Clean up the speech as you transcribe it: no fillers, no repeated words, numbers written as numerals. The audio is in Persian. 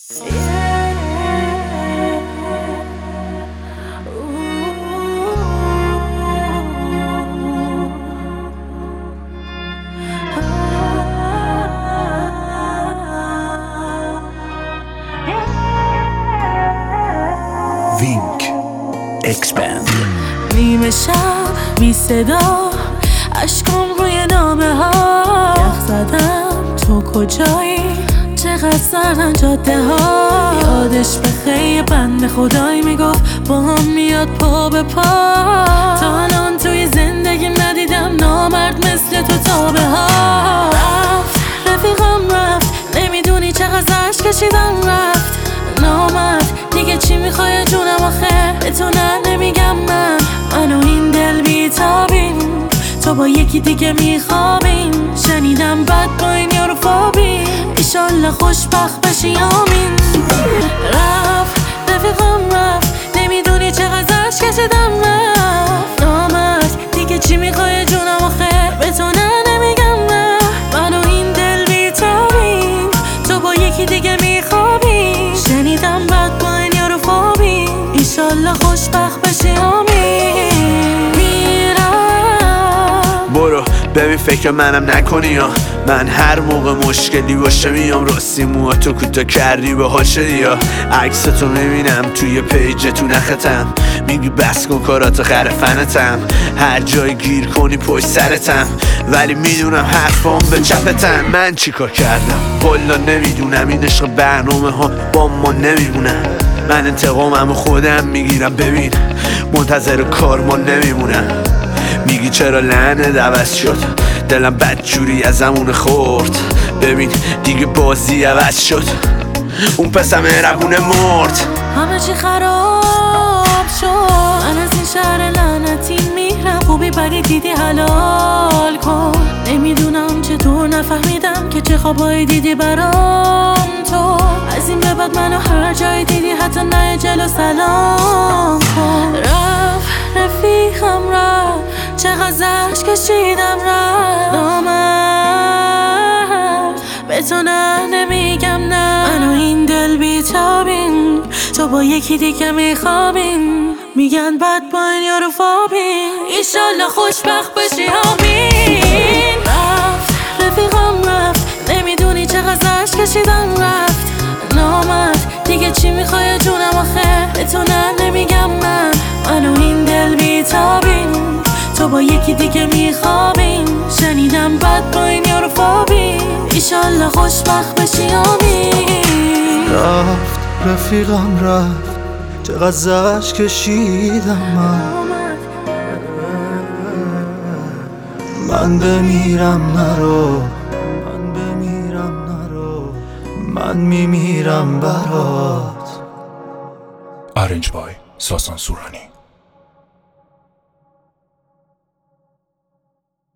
وینک اکسپند. نیمه شب بی صدا اشکم روی نامه ها یخ زدم. تو کجایی؟ چقدر سردن جاده ها. یادش به خیلی بنده خدایی میگفت با هم میاد پا به پا. تا الان توی زندگیم ندیدم نامرد مثل تو تابه ها. رفت رفیقم رفت، نمیدونی چقدر اشک کشیدم. رفت نامرد دیگه چی میخوای جونم آخه؟ به تو نه نمیگم من و این دل بیتابیم. تو با یکی دیگه میخوابیم. شنیدم بد با این یارو فابیم. ایشالله خوشبخت بشی آمین. رفت رفیقم رفت، نمیدونی چقدر اشک کشیدم. رفت نامرد دیگه چی میخوای جونم آخه؟ به تو نه نمیگم من و این دل بیتابیم. تو با یکی دیگه میخوابیم. شنیدم بد با این یارو فابیم. ایشالله خوشبخت بشی آمین. برو ببین فکر منم نکنی یا من هر موقع مشکلی باشه میام. راستی موهاتو کوتاه کردی باحال شدی یا عکستو میبینم توی پیج تو نختم. میگی بس کن کارات خرفنتم، هر جای گیر کنی پشت سرتم. ولی میدونم حرفام به چپتم. من چیکار کردم والا نمیدونم. این عشق برنامه ها با ما نمیمونن. من انتقاممو خودم میگیرم. ببین منتظر کار ما نمیمونم. میگی چرا لعنت عوض شد، دلم بدجوری از زمون خورد. ببین دیگه بازی عوض شد، اون پسم مهربونه مرد. همه چی خراب شد. من از این شهر لعنتی میرم. خوبی بدی دیدی حلال کن. نمیدونم چطور نفهمیدم که چه خوابایی دیدی برام تو. از این به بعد منو هر جای دیدی حتی نه جلو سلام کن. رفت رفیقم رفت، چقدر اشک کشیدم. رفت نامرد به تو نه نمیگم من و این دل بیتابیم. تو با یکی دیگه میخوابیم. میگن بد با این یارو فابیم. ایشالله خوشبخت بشی آمین. رفت رفیقم رفت، نمیدونی چقدر اشک کشیدم. رفت نامرد دیگه چی میخوای جونم آخه؟ به تو نه نمیگم من و این دل بیتابیم. تو با یکی دیگه میخوابیم. شنیدم بد با این یارو فابیم. ایشالله خوشبخت بشی آمین. رفت رفیقم رفت، چقدر اشک کشیدم. من بمیرم نرو، من بمیرم نرو، من میمیرم برات. آرنج بای ساسان سورانی.